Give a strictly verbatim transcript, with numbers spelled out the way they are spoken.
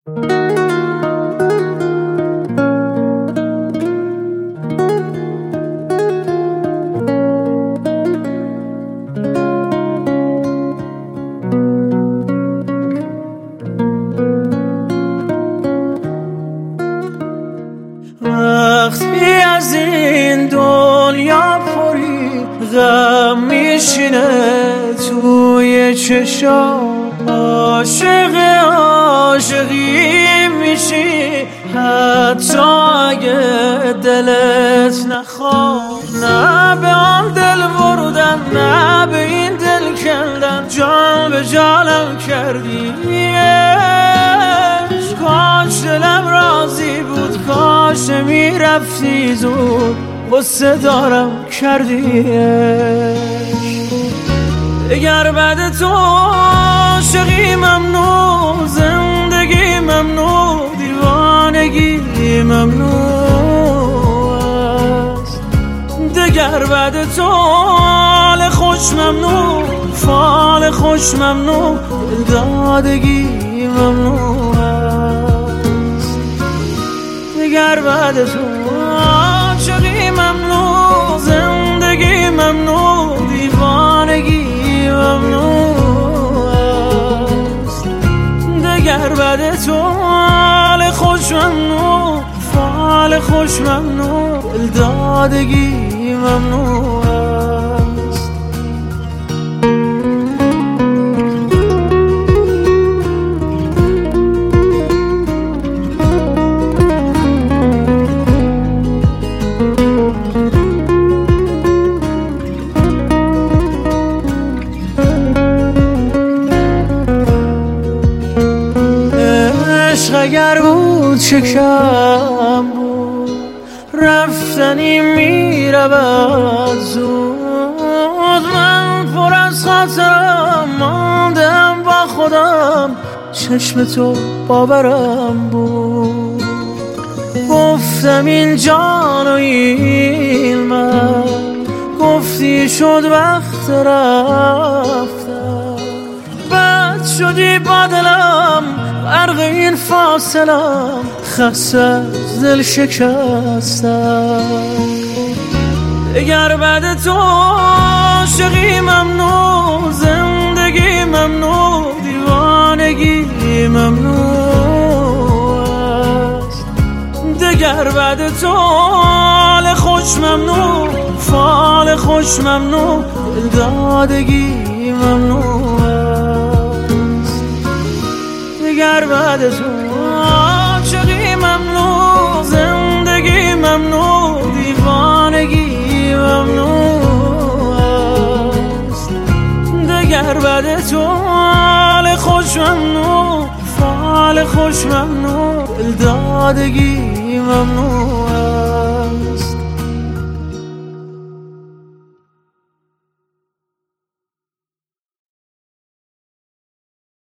وقتی از این دنیا پری غم میشینه توی چشام، عاشق عاشقی میشی حتی اگه دلت نخواد. نه به آن دل بردن، نه به این دل کندن، جان به جانم کردی. کاش دلم راضی بود، کاش میرفتی زود، غصه دارم کردیش. اگر بعد تو عاشقی ممنوع، زندگی ممنوع، دیوانگی ممنوع است. دگر بعد تو حال خوش ممنوع، فال خوش ممنوع، دلدادگی ممنوع است. دگر بعد تو عاشقی ممنوع، زندگی ممنوع، دیوانگی ممنوع است. دگر بعد تو حال خوش ممنوع، فال خوش ممنوع، دلدادگی ممنوع است. عشق اگر بود چه کم بود، رفتنی میرود زود. من پر از خاطرم ماندم با خودم، چشم تو باورم بود. گفتم این جان و این من، گفتی شد وقت رفتم. بد شدی با دلم، غرق این فاصلم، خسته از دل شکستم. اگر بعد تو عاشقی ممنوع، زندگی ممنوع، دیوانگی ممنوع است. دگر بعد تو حال خوش ممنوع، فال خوش ممنوع، دلدادگی ممنوع است. دگر بعد تو عاشقی ممنوع، زندگی ممنوع، دیوانگی ممنوع است. دگر بعد تو حال خوش ممنوع، فال خوش ممنوع، دلدادگی ممنوع